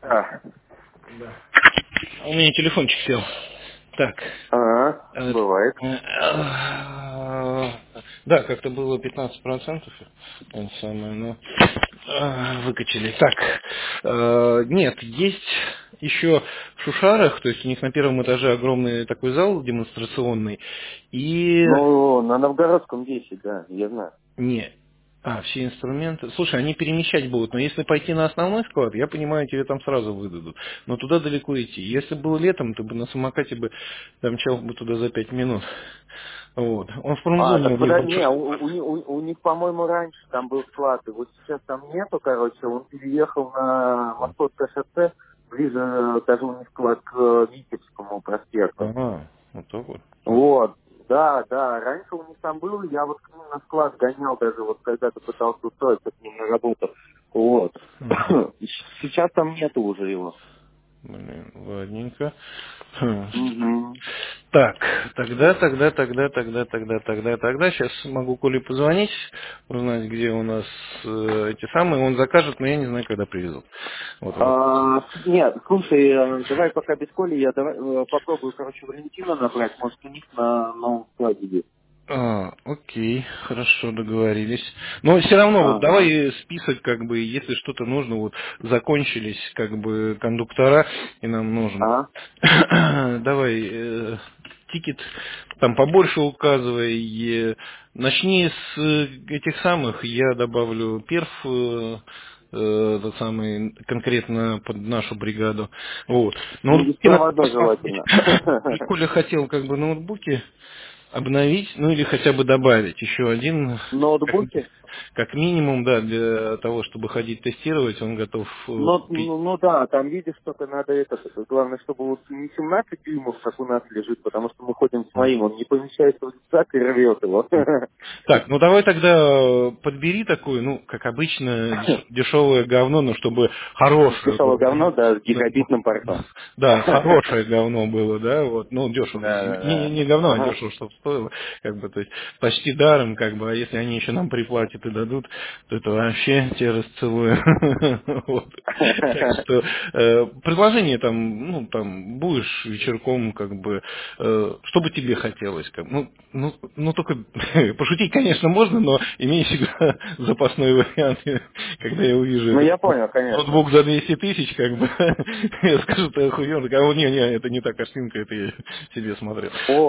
А, Да. У меня телефончик сел. Так. бывает. Да, как-то было 15%. Это самое, но выкачали. Так. Нет, есть еще в Шушарах, то есть у них на первом этаже огромный такой зал демонстрационный. И Ну, на Новгородском 10, да, я знаю. не. Все инструменты. Слушай, они перемещать будут, но если пойти на основной склад, я понимаю, тебе там сразу выдадут. Но туда далеко идти. Если было летом, то бы на самокате бы домчал бы туда за 5 минут. Вот. Он в промзоне Так у них не, большой. у них, по-моему, раньше там был склад, и вот сейчас там нету, короче, он переехал на Московское шоссе, ближе даже у них склад к Витебскому проспекту. Ага, вот так вот. Вот, да, раньше у них там был, я вот к ним на склад гонял даже, вот когда-то пытался устроиться к ним на работу. Вот. Мгм. Сейчас там нету уже его. Блин, ладненько. Хм. Угу. Так, тогда. Сейчас могу Коле позвонить, узнать, где у нас эти самые. Он закажет, но я не знаю, когда привезут. Вот вопрос. Нет, слушай, давай пока без Коли, я давай, попробую, короче, Валентина набрать, может, у них на новом складе есть. Окей, хорошо, договорились. Но все равно, вот Ага. давай список, как бы, если что-то нужно, вот закончились, как бы, кондуктора, и нам нужен. Ага. Давай, тикет там побольше указывай, начни с этих самых, я добавлю перф, тот самый, конкретно под нашу бригаду. Вот. Ну, Ноутбуки надо беспроводной посмотреть. желательно. Коля хотел, как бы, ноутбуки обновить, ну или хотя бы добавить еще один, как, Ноутбуки? как минимум, да, для того, чтобы ходить тестировать, он готов купить. Ну да, там видишь, только надо это, главное, чтобы вот не 17 дюймов, как у нас лежит, потому что мы ходим с моим, он не помещается в рюкзак и рвет его. Так, ну давай тогда подбери такую, ну, как обычно, дешевое говно, но чтобы хорошее Дешевое было. говно, да, с Да, гигабитным портом. да, хорошее говно было, да, вот, ну, Да, дешево. да, да. Не говно, а Ага. дешево, чтобы стоило, как бы, то есть, почти даром, как бы, а если они еще нам приплатят и дадут, то это вообще те расцелую. Вот. Так что, предложение там, ну, там, будешь вечерком, как бы, что бы тебе хотелось, как, ну, только пошутить, конечно, можно, но имей всегда запасной вариант, когда я увижу Ну, этот я понял, конечно. ноутбук за 200 тысяч, как бы, я скажу, ты охуел, не, это не та картинка, это я себе смотрел.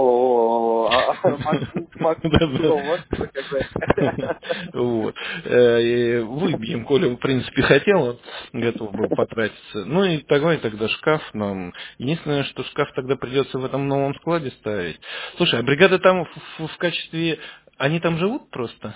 MacBook Да-да. Pro можете заказать? Вот. Выбьем, Коля, в принципе, хотел, он готов был потратиться. Ну и давай тогда шкаф нам. Единственное, что шкаф тогда придется в этом новом складе ставить. Слушай, а бригада там в качестве... Они там живут просто?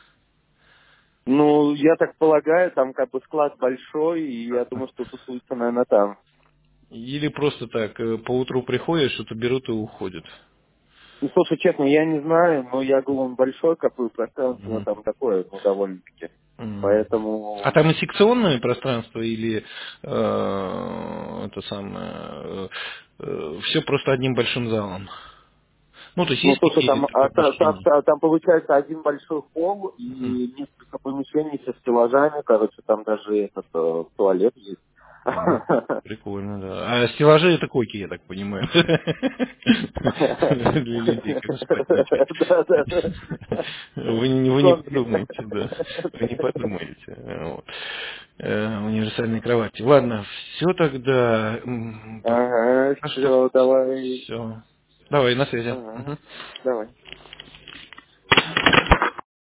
Ну, я так полагаю, там как бы склад большой, и я думаю, что тусуется, наверное, там. Или просто так, по утру приходят, что-то берут и уходят? Ну, слушай, честно, я не знаю, но я говорю, он большой, какое пространство Мгм. там такое, ну, довольно-таки. Мгм. А Поэтому, там и секционное пространство или это самое все просто одним большим залом? Ну, то есть ну, есть слушай, там, какие-то помещения? там получается один большой холл Мгм. и несколько помещений со стеллажами, короче, там даже этот туалет есть. Ага. Прикольно, да. А стеллажи это койки, я так понимаю. Для людей, как спать начать. Да, да, да. Вы не Зомби. подумаете, да. Вы не подумаете. Вот. Универсальной кровати. Ладно, все тогда. Ага, Пока что все, давай. все. Давай, на связи. Ага, Мгм. давай.